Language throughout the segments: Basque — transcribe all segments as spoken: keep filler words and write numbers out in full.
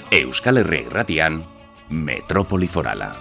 Euskal Herria Irratian, Metropoli Forala.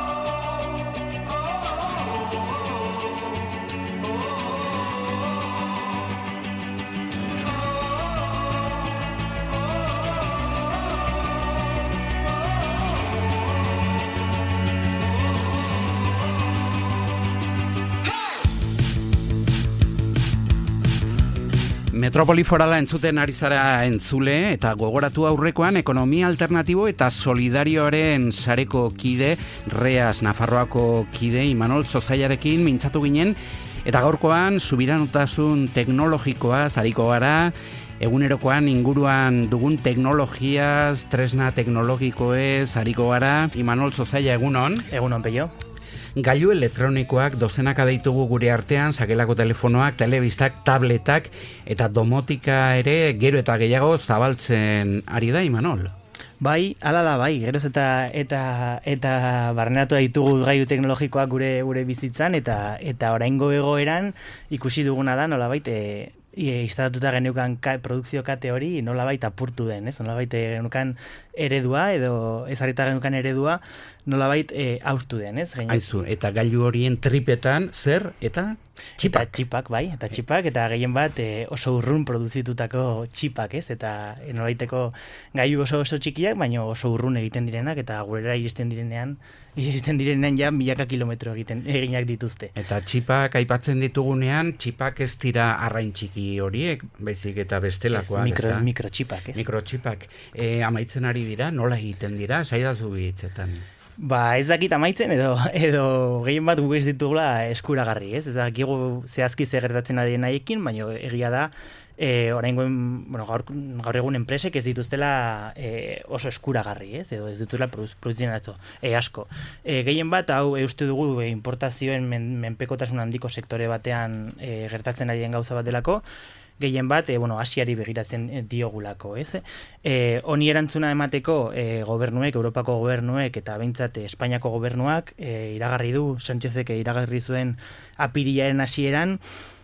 Metropoli Forala entzuten ari zara entzule eta gogoratu aurrekoan ekonomia alternatibo eta solidarioaren sareko kide, Reas Nafarroako kide Imanol Zozaiarekin mintzatu ginen eta gaurkoan subiranotasun teknologikoa zariko gara, egunerokoan inguruan dugun teknologiaz, tresna teknologikoez zariko gara. Imanol Zozaia, egunon. Egunon, peio. Gailu elektronikoak dozenaka ditugu gure artean, sakelako telefonoak, telebistak, tabletak eta domotika ere gero eta gehiago zabaltzen ari da, Imanol. Bai, hala da, bai, geroz eta eta eta barneratu ditugu gailu teknologikoak gure gure bizitzan eta eta oraingo egoeran ikusi duguna da nolabait e, e, instalatuta geneukan ka, produkzio kate hori nolabait apurtu den, ez? Nolabait geneukan eredua edo ezarrita geneukan eredua nolabait e, austu den, ez? Gaino. Aizu, eta gailu horien tripetan zer eta txipak. Eta txipak, bai, eta txipak, eta gehien bat e, oso urrun produzitutako txipak, ez? Eta e, nolabaiteko gailu oso oso txikiak, baina oso urrun egiten direnak, eta gurera iristen direnean, iristen direnean ja milaka kilometro egiten eginak dituzte. Eta txipak aipatzen ditugunean, txipak ez dira arrain txiki horiek, baizik eta bestelakoak, mikro, ez da? Mikrotxipak, ez? Mikrotxipak. E, amaitzen ari dira, nola egiten dira? Saidazu hitzetan. Ba, ez dakit amaitzen edo edo gehien bat guk ez ditugula eskuragarri, ez? Ez dakigu zehazki zer gertatzen ari nahiekin, baina egia da e, oraingoen, bueno, gaur, gaur egun enpresek ez dituztela e, oso eskuragarri, ez? Edo ez dituzela produzitzen atzo, e, asko. E, gehien bat, hau e, uste dugu e, importazioen men, menpekotasun handiko sektore batean e, gertatzen ari den gauza bat delako, gehien bat, e, bueno, Asiari begiratzen diogulako, ez? E, honi erantzuna emateko e, gobernuek, Europako gobernuek eta behintzat Espainiako gobernuak e, iragarri du, Sánchezek iragarri zuen apirilaren hasieran,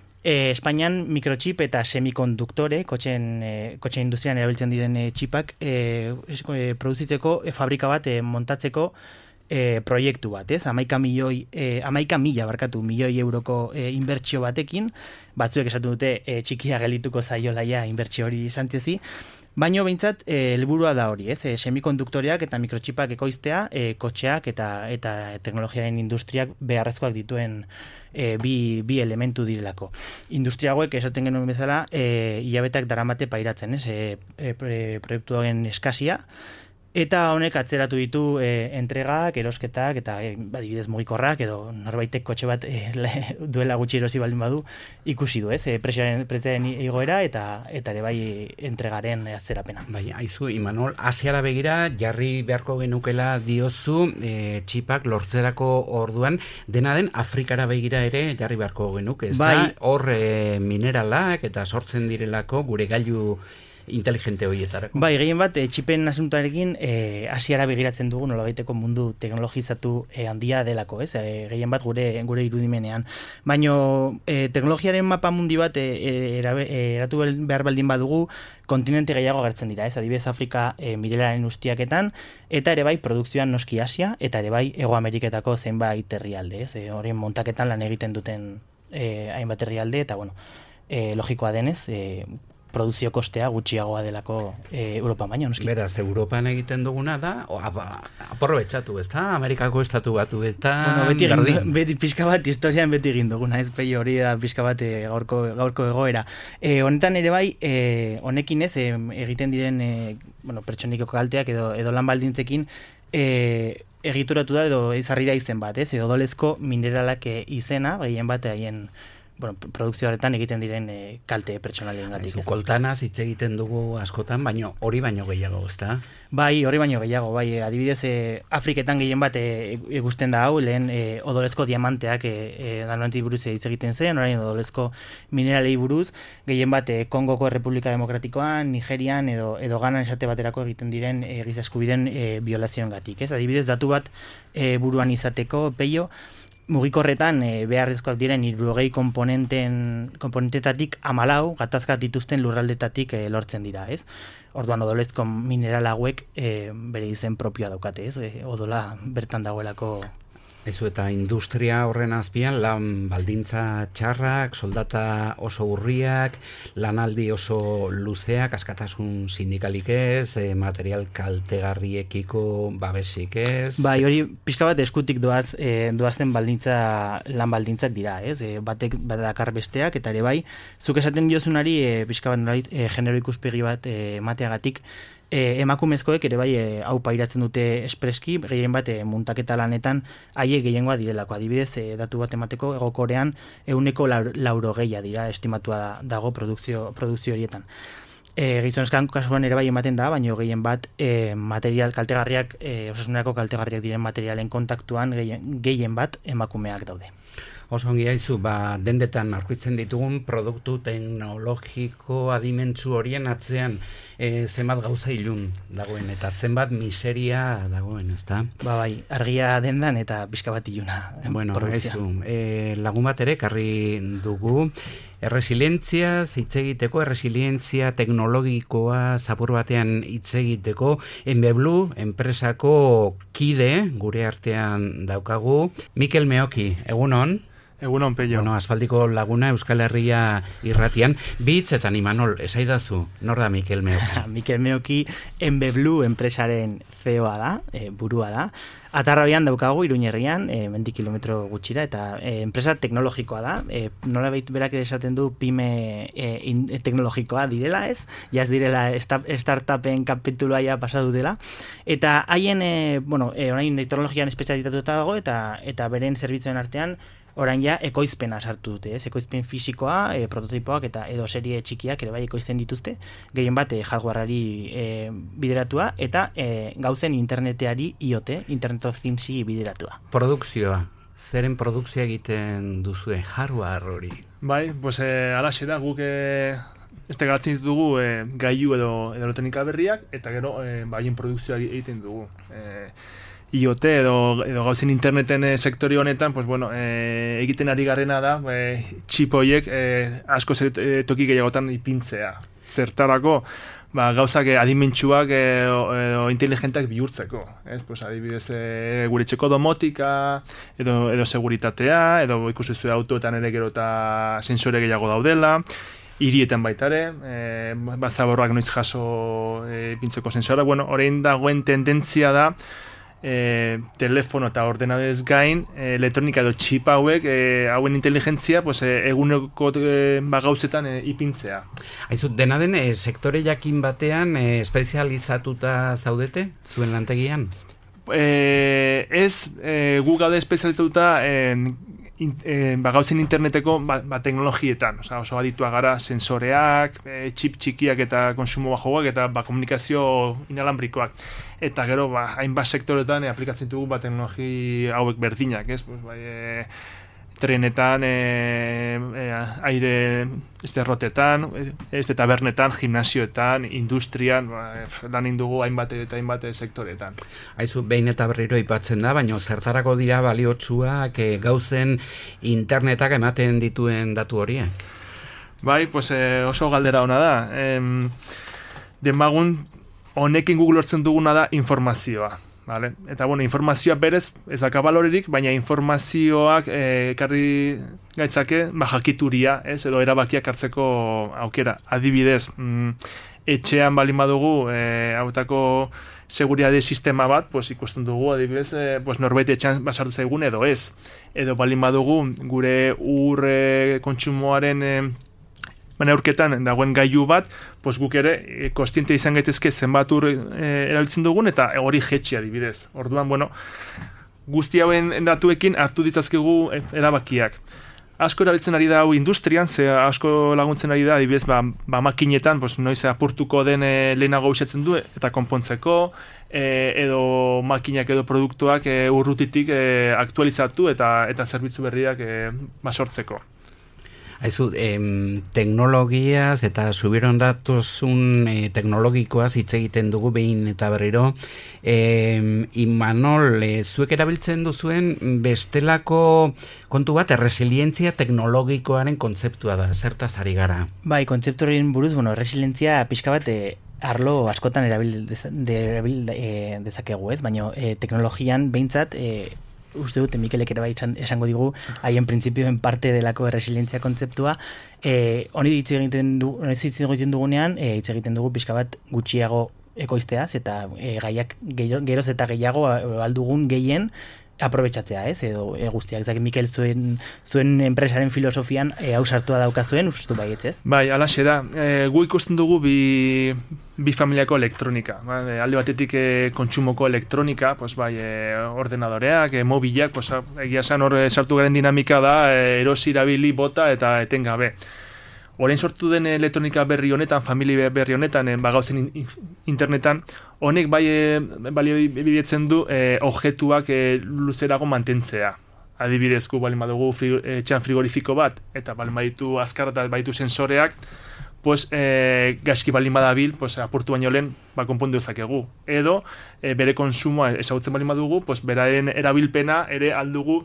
e, Espainian mikrochip eta semikonduktore, kotxen, e, kotxe industrian erabiltzen diren e, txipak, e, e, produzitzeko, e, fabrika bat e, montatzeko E, proiektu bat, ez? Amaika milioi, e, amaika mila barkatu milioi euroko e, inbertsio batekin, batzuek esatu dute e, txikia gelituko zaiolaia inbertsio hori Sánchezi, baino behintzat e, helburua da hori, ez? E, semikonduktoreak eta mikrotxipak ekoiztea, e, kotxeak eta eta teknologiaren industriak beharrezkoak dituen e, bi, bi elementu direlako. Industria hauek esaten genuen bezala, e, hilabeteak daramate pairatzen, ez? E, e, proiektu hauen eskasia, eta honek atzeratu ditu e, entregak, erosketak eta e, adibidez mugikorrak edo norbaitek kotxe bat e, le, duela gutxi erosi baldin badu ikusi du, ez? E, prezioaren prezioaren igoera eta eta ere bai entregaren atzerapena. Bai, aizu Imanol, Asiara begira jarri beharko genukela diozu e, txipak lortzerako orduan, dena den Afrikara begira ere jarri beharko genuke, ezta? Bai. Hor e, mineralak eta sortzen direlako gure gailu inteligente horietarako. Bai, gehien bat, e, txipen asuntoarekin e, Asiara begiratzen dugu nolabaiteko mundu teknologizatu e, handia delako, ez? E, gehien bat gure gure irudimenean. Baino e, teknologiaren mapa mundi bat e, e, eratu behar baldin badugu kontinente gehiago agertzen dira, ez? Adibidez Afrika e, mirelaren ustiaketan, eta ere bai produkzioan noski Asia, eta ere bai Hego Ameriketako zenbait herrialde, ez? E, horien montaketan lan egiten duten e, hainbat herrialde, eta bueno, e, logikoa denez, e, produzio kostea gutxiagoa delako e, Europa baino, noski. Beraz, Europan egiten duguna da, aprobetxatu, ez da? Amerikako estatu batu eta bueno, beti, egin, beti pixka bat historian beti egin duguna, ez peio hori da pixka bat e, gaurko, gaurko egoera. E, honetan ere bai, e, honekin ez, e, egiten diren e, bueno, pertsonikeko kalteak edo, edo lan baldintzekin e, egituratu da edo izarri da izen bat, ez? Edo dolezko mineralak izena, gehien bat haien bueno, produkzio horretan egiten diren e, kalte pertsonalien gatik. Aizu, koltanaz hitz egiten dugu askotan, baino hori baino gehiago, ezta? Bai, hori baino gehiago, bai, adibidez, e, Afriketan gehien bat e, ikusten da hau, lehen e, odolezko diamanteak e, e, danonti buruz hitz egiten zen, orain odolezko mineralei buruz, gehien bat e, Kongoko Errepublika Demokratikoan, Nigerian edo, edo Ganan esate baterako egiten diren e, giza eskubideen e, violazioen gatik, ez? Adibidez, datu bat e, buruan izateko, peio, mugikorretan e, beharrezkoak diren hirurogei komponenten komponentetatik hamalau gatazka dituzten lurraldetatik e, lortzen dira, ez? Orduan odolezko mineral hauek e, bere izen propioa daukate, ez? E, odola bertan dagoelako. Ezu eta industria horren azpian lan baldintza txarrak, soldata oso urriak, lanaldi oso luzeak, askatasun sindikalik ez, e, material kaltegarriekiko babesik ez. Bai, hori pixka bat eskutik doaz, e, doazten baldintza, lan baldintzak dira, ez? E, batek badakar besteak, eta ere bai, zuk esaten diozunari e, pixka bat nolait, e, genero ikuspegi bat e, emateagatik, E, emakumezkoek ere bai e, hau pairatzen dute espreski, gehien bat e, muntaketa lanetan haie gehiengoa direlako. Adibidez, e, datu bat emateko Hego Korean ehuneko lauro geia dira estimatua dago produkzio, produkzio horietan. E, Gizonezkan kasuan ere bai ematen da, baina gehien bat e, material kaltegarriak, e, osasunerako kaltegarriak diren materialen kontaktuan gehien, gehien bat emakumeak daude. Oso ongi haizu, ba, dendetan aurkitzen ditugun produktu teknologiko adimentsu horien atzean e, zenbat gauza ilun dagoen, eta zenbat miseria dagoen, ezta? Ba bai, argia dendan eta pixka bat iluna. Bueno, haizu, e, lagun bat ere karri dugu, erresilientzia hitz egiteko, erresilientzia teknologikoa zapur batean hitz egiteko, Enbeblu enpresako kide gure artean daukagu, Mikel Meoki, egunon? Egunon, Pello. Bueno, aspaldiko laguna Euskal Herria irratian, bitzetan Imanol, esaidazu, nor da Mikel Meoki? Mikel Meoki Enbeblu enpresaren C E O-a da, e, burua da. Atarrabian daukagu, Iruñerrian, e, mendi kilometro gutxira, eta e, enpresa teknologikoa da. E, nola behit berak esaten du pyme e, in, e, teknologikoa direla, ez? Jaz direla startupen kapitulua ja pasatu dela. Eta haien, e, bueno, e, orain teknologian espezialitatuta dago, eta eta beren zerbitzuen artean, orain ja ekoizpena sartu dute, ez? Ekoizpen fisikoa, e, prototipoak eta edo serie txikiak ere bai ekoizten dituzte, gehien bat e, hardwareari e, bideratua eta e, gauzen interneteari I O T, Internet of Thingsi bideratua. Produkzioa, zeren produkzioa egiten duzue, hardware hori? Bai, pues eh, alaxe da, guk eh, este garatzen ditugu eh, gailu edo elektronika berriak, eta gero eh, baien produkzioa egiten dugu. Eh, I O T edo, edo gauzen interneten e, sektore honetan, pues bueno, e, egiten ari garrena da, e, txip horiek e, asko zer, e, toki gehiagotan ipintzea. Zertarako, ba, gauzak e, adimentsuak e, o, edo inteligentak bihurtzeko. Ez? Pues, adibidez, e, gure txeko domotika, edo, edo seguritatea, edo ikusi autoetan ere gero eta sensore gehiago daudela, hirietan baitare, e, bazaborrak noiz jaso e, ipintzeko sensora. Bueno, orain dagoen tendentzia da, E, telefono eta ordenadez gain e, elektronika edo txip hauek e, hauen inteligentzia pues, e, eguneko e, bagauzetan e, ipintzea. Aizu, dena den, e, sektore jakin batean e, espezializatuta zaudete zuen lantegian? E, ez, e, gu gaude espezializatuta e, in, e, bagauzen interneteko ba, ba, teknologietan, oza, oso aditua gara sensoreak, e, txip txikiak eta konsumo bajoak eta ba, komunikazio inalambrikoak. Eta gero, ba, hainbat sektoretan e, aplikatzen dugu ba, teknologi hauek berdinak, ez? Pues, bai, e, trenetan, e, e, aire esterrotetan, ez, eta tabernetan, gimnasioetan, industrian, ba, lan indugu hainbat eta hainbat sektoretan. Aizu, behin eta berriro aipatzen da, baina zertarako dira baliotsuak e, gauzen internetak ematen dituen datu horiek? Bai, pues, e, oso galdera ona da. E, demagun, honekin Google lortzen duguna da informazioa. Vale? Eta bueno, informazioa berez ez daka balorerik, baina informazioak ekarri eh, gaitzake ba, jakituria, ez? Edo erabakiak hartzeko aukera. Adibidez, mm, etxean balin badugu eh, hautako seguritate sistema bat, pues, ikusten dugu, adibidez, eh, pues, norbait etxean basartu zaigun edo ez. Edo balin badugu gure ur eh, kontsumoaren eh, neurketan dagoen gailu bat, pues guk ere e, kostiente izan gaitezke zenbat ur e, erabiltzen dugun eta hori jetxi adibidez. Orduan, bueno, guzti hauen datuekin hartu ditzazkegu e, erabakiak. Asko erabiltzen ari da hau industrian, ze asko laguntzen ari da, adibidez, ba, ba makinetan, pues, noiz apurtuko den e, lehenago usatzen du eta konpontzeko, e, edo makinak edo produktuak e, urrutitik e, aktualizatu eta eta zerbitzu berriak e, basortzeko. Aizu, em, teknologiaz eta subieron datuzun e, teknologikoaz hitz egiten dugu behin eta berriro. E, Imanol, e, zuek erabiltzen duzuen bestelako kontu bat, erresilientzia teknologikoaren kontzeptua da, zertaz ari gara? Bai, kontzeptu horien buruz, bueno, erresilientzia pixka bat e, arlo askotan erabil, dez, de, erabil e, dezakegu, ez? Baina e, teknologian behintzat, e, uste dute Mikelek ere bai esango digu, haien printzipioen parte delako erresilientzia kontzeptua, e, honi hitz egiten du, hitz egiten dugunean, e, hitz egiten dugu pixka bat gutxiago ekoizteaz, eta e, gaiak geroz eta gehiago aldugun gehien aprobetxatzea, ez? Edo e, guztiak, eta Mikel zuen, zuen enpresaren filosofian e, hau sartua daukazuen, ustu baietz, ez? Bai, alaxe da. E, gu ikusten dugu bi, bi familiako elektronika. Ba? E, alde batetik e, kontsumoko elektronika, pues, bai, e, ordenadoreak, e, mobilak, pues, egia esan hor sartu garen dinamika da, e, erosi erabili bota eta etengabe. Orain sortu den elektronika berri honetan, familia berri honetan, e, bagauzen internetan, honek bai e, balio bidetzen du e, objetuak e, luzerago mantentzea. Adibidez, gu bali badugu etxean frigorifiko bat, eta bali baditu azkar eta baditu sensoreak, pues, e, gaizki bali badabil, pues, apurtu baino lehen, ba, konpondu dezakegu. Edo, e, bere konsumoa ezagutzen bali badugu, pues, beraren erabilpena ere aldugu,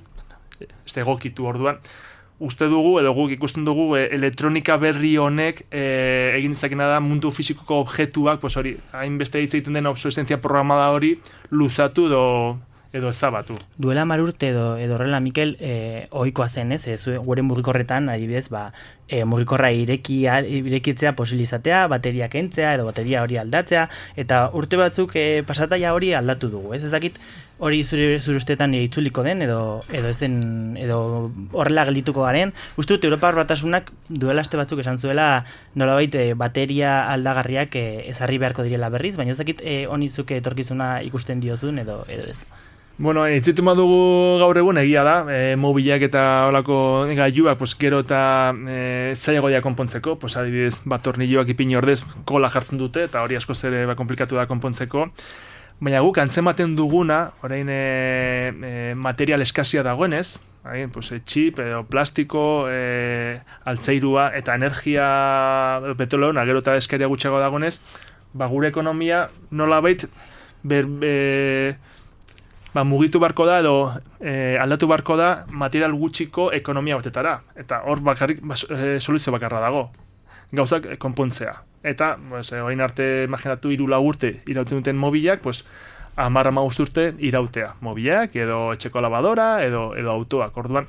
ez egokitu orduan. Uste dugu, edo guk ikusten dugu, e, elektronika berri honek e, egin dezakena da mundu fizikoko objektuak, pues hori, hainbeste hitz egiten den obsolescentzia programada hori luzatu edo, edo ezabatu. Duela hamar urte edo edo horrela Mikel, e, ohikoa zen, ez? E, gure mugikorretan, adibidez, ba, e, mugikorra ireki, irekitzea posibilizatea, bateria kentzea edo bateria hori aldatzea, eta urte batzuk e, pasataia hori aldatu dugu, ez? Ez dakit hori zure, zure ustetan itzuliko den, edo, edo ez den, edo horrela geldituko garen. Uste dut, Europar Batasunak duela aste batzuk esan zuela nolabait e, bateria aldagarriak e, ezarri beharko direla berriz, baina ez dakit e, honi zuke etorkizuna ikusten diozun, edo, edo ez. Bueno, itzitu dugu gaur egun egia da, e, mobilak eta olako gailuak, pues, gero eta e, zailago dira konpontzeko, pues, adibidez, bat tornilloak ipini ordez kola jartzen dute, eta hori askoz ere ba, komplikatu da konpontzeko. Baina guk antzematen duguna, orain e, e, material eskazia dagoenez, hain, pues, e, txip, edo plastiko, e, altzairua, eta energia petroleo, gero eta eskaria gutxago dagoenez, ba, gure ekonomia nolabait ber, be, ba, mugitu barko da, edo e, aldatu barko da material gutxiko ekonomia batetara. Eta hor bakarrik ba, e, soluzio bakarra dago. Gauzak konpontzea. Eta, pues, orain arte imaginatu hiru lau urte irauten duten mobilak, pues, hamar hamabost urte irautea. Mobilak, edo etxeko lavadora, edo, edo autoak. Orduan,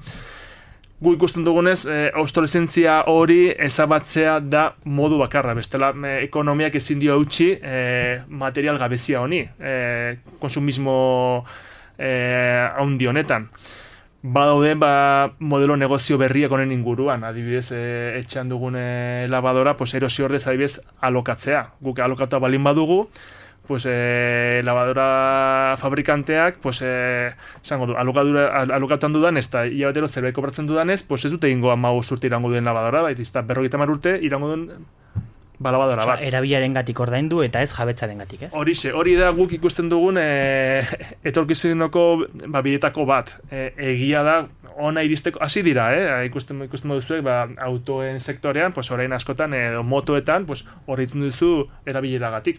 gu ikusten dugunez, eh, obsolescentzia hori ezabatzea da modu bakarra. Bestela, eh, ekonomiak ezin dio eutsi eh, material gabezia honi. Eh, konsumismo eh, haundi honetan. Badaude, ba, modelo negozio berriak honen inguruan, adibidez, e, etxean dugun e, lavadora, pues, erosi ordez, adibidez, alokatzea. Guk alokatua balin badugu, pues, e, lavadora fabrikanteak, pues, e, zango du, alokatuan dudan, ez da, ia batero zerbait kobratzen dudanez, pues, ez dute ingo hamabost urte irango duen lavadora, baita, ez da, berrogeita hamar urte irango duen ba, lavadora bat. Erabilaren gatik ordaindu eta ez jabetzaren gatik, ez? Horixe, hori da guk ikusten dugun e, etorkizuneko ba, bidetako bat. E, egia da, ona iristeko, hasi dira, eh? ikusten, ikusten duzuek, ba, autoen sektorean, pues, orain askotan, edo motoetan, pues, horretzen duzu erabileragatik.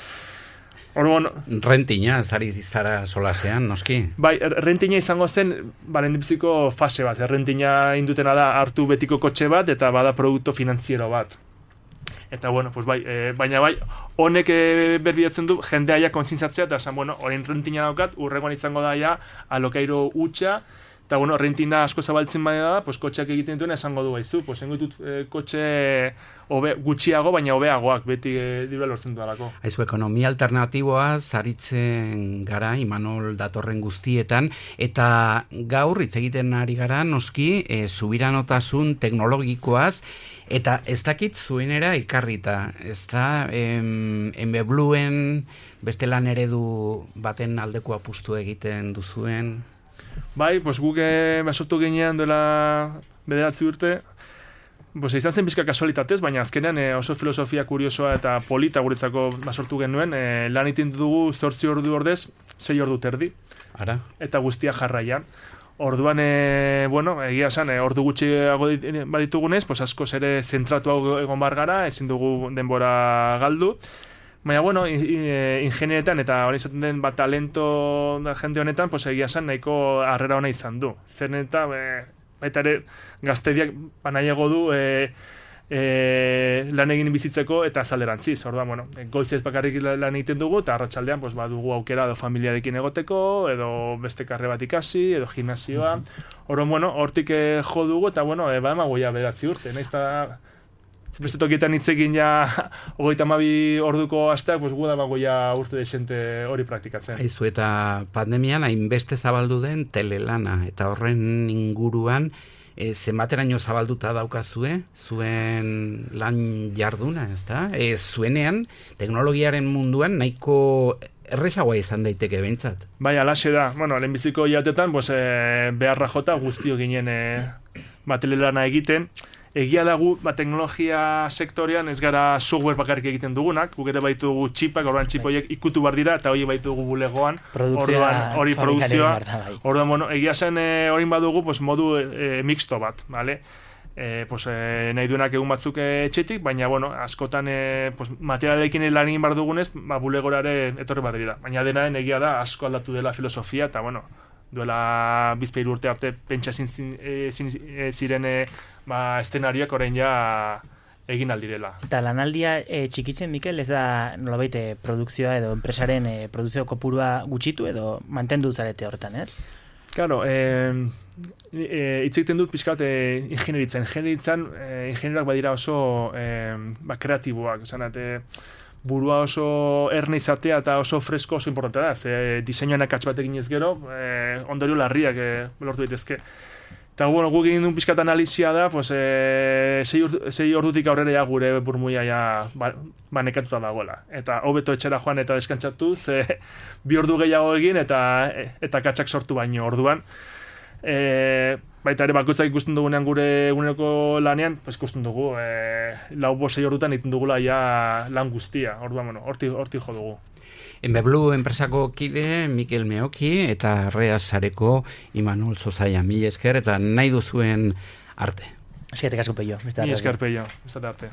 Orduan, rentina, zari zara solasean, noski? Bai, rentina izango zen, balendipziko fase bat. Rentina indutena da hartu betiko kotxe bat, eta bada produktu finantziero bat. Eta, bueno, pues bai, e, baina bai, honek e, berbidatzen du, jendeaia konzintzatzea, eta esan, bueno, orain rentina daukat, urrengoan izango da ja, alokairo utxa, eta, bueno, rentina asko zabaltzen baina da, pues, kotxeak egiten duen esango du baizu, pues, engo ditut e, kotxe obe, gutxiago, baina hobeagoak, beti e, dirua lortzen dudalako. Aizu, ekonomia alternatiboa zaritzen gara, Imanol datorren guztietan, eta gaur hitz egiten ari gara, noski, e, subiranotasun teknologikoaz, eta ez dakit zuenera ikarrita, ez da, em, enbebluen beste lan eredu baten aldeko apustu egiten duzuen? Bai, pues guk basortu ginean dela bederatzi urte, pues izan zen bizka kasualitatez, baina azkenean e, oso filosofia kuriosoa eta polita guretzako basortu genuen, e, lan egiten dugu zortzi ordu ordez, sei ordu terdi. Ara. Eta guztia jarraian. Orduan, e, bueno, egia esan, e, ordu gutxiago baditugunez, pues askoz ere zentratuago egon bar gara, ezin dugu denbora galdu. Baina, bueno, ingenieretan eta hori izaten den bat talento da jende honetan, pues egia esan nahiko harrera ona izan du. Zer eta, e, baita ere, gaztediak banaiago du e, e, lan egin bizitzeko eta azalderantziz. Orduan, bueno, goizez bakarrik lan egiten dugu, eta arratsaldean pues, badugu aukera edo familiarekin egoteko, edo beste karre bat ikasi, edo gimnasioa. Orduan, bueno, hortik e, jo dugu, eta, bueno, e, badamago ja beratzi urte, nahiz eta beste tokietan hitzekin ja hogeita hamabi orduko asteak, pues gu damago ja urte desente hori praktikatzen. Aizu, eta pandemian hainbeste zabaldu den telelana, eta horren inguruan e, zenbateraino zabalduta daukazue, zuen lan jarduna, ez da? E, zuenean, teknologiaren munduan nahiko erresagoa izan daiteke behintzat. Bai, alaxe da. Bueno, lehenbiziko hilatetan, pues, e, beharra jota guztio ginen e, ba, telelana egiten. Egia dagu, ba, teknologia sektorean ez gara software bakarrik egiten dugunak, guk ere baitugu txipak, orduan txip horiek ikutu bar dira, eta hori baitugu bulegoan, orduan hori produkzioa, orduan, bueno, egia zen hori badugu, pues, modu e, mixto bat, vale? E, pues, e, nahi duenak egun batzuk etxetik, baina, bueno, askotan e, pues, materialekin lan egin bar dugunez, ba, bulegorare etorri bar dira. Baina denaren egia da, asko aldatu dela filosofia, eta, bueno, duela bizpeiru urte arte pentsa zin, e, zin, e, ziren e, ba, estenarioak orain ja egin aldirela. Eta lanaldia e, txikitzen, Mikel, ez da nolabait e, produkzioa edo enpresaren e, produkzio kopurua gutxitu edo mantendu zarete horretan, ez? Claro, eh, e, hitz egiten dut pixkat e, ingenieritzen. Ingenieritzen, e, ingenierak badira oso e, ba, kreatiboak, zanate, burua oso erne izatea eta oso fresko oso importantea da, ze diseinuan akats bat eginez gero, eh, ondorio larriak eh, lortu daitezke. Eta, bueno, guk egin duen pixkat analizia da, pues, eh, sei, ur, sei ordutik aurrera ja gure burmuia ja ba, banekatuta dagoela. Eta hobeto etxera joan eta deskantzatu, ze bi ordu gehiago egin eta eta katsak sortu baino orduan. E, baita ere bakoitzak ikusten dugunean gure eguneroko lanean, pues ikusten dugu, e, lau bosei ordutan egiten dugula ja lan guztia, orduan, bueno, horti, horti jo dugu. Enbeblu enpresako kide Mikel Meoki eta Rea Sareko Imanol Zozaia, mila esker eta nahi duzuen arte. Eskerrik asko Peio. Mila esker Peio, ez arte.